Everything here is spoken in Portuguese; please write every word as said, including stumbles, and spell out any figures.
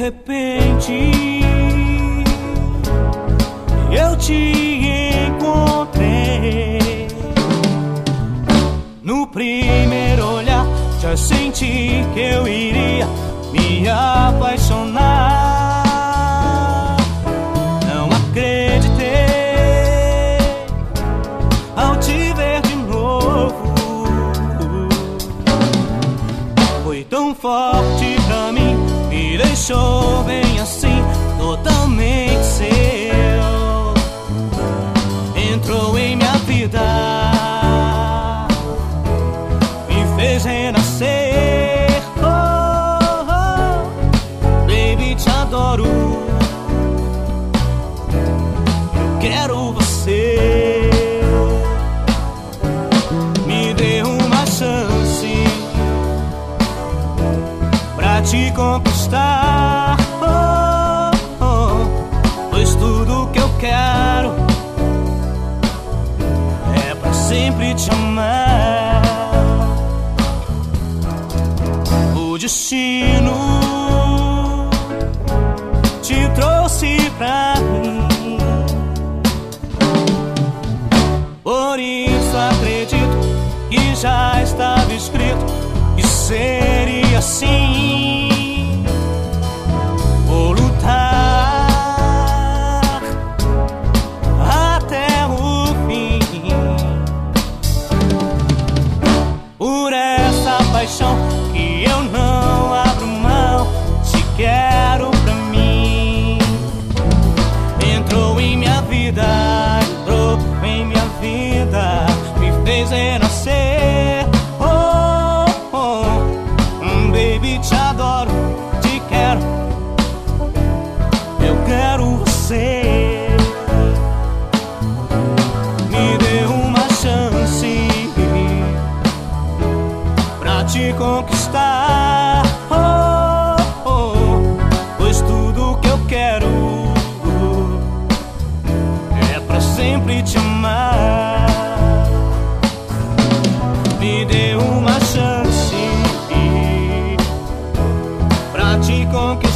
repente eu te encontrei. No primeiro olhar já senti que eu iria me apaixonar. Não acreditei ao te ver de novo. Foi tão forte pra mim, me deixou bem assim, totalmente seu. Entrou em minha vida, me fez renascer. Oh, oh, baby, te adoro, eu quero você. Me dê uma chance pra te conquistar, oh, oh, pois tudo que eu quero é pra sempre te amar. O destino te trouxe pra mim, por isso acredito que já estava escrito que seria assim. Vou lutar até o fim por essa paixão que eu não abro mão. Te quero pra mim. Entrou em minha vida, entrou em minha vida, me fez renascer. Oh, oh, baby, te adoro, te quero, eu quero você. Me dê uma chance pra te conquistar, oh, oh, pois tudo que eu quero é pra sempre te amar. Me dê uma chance pra te conquistar.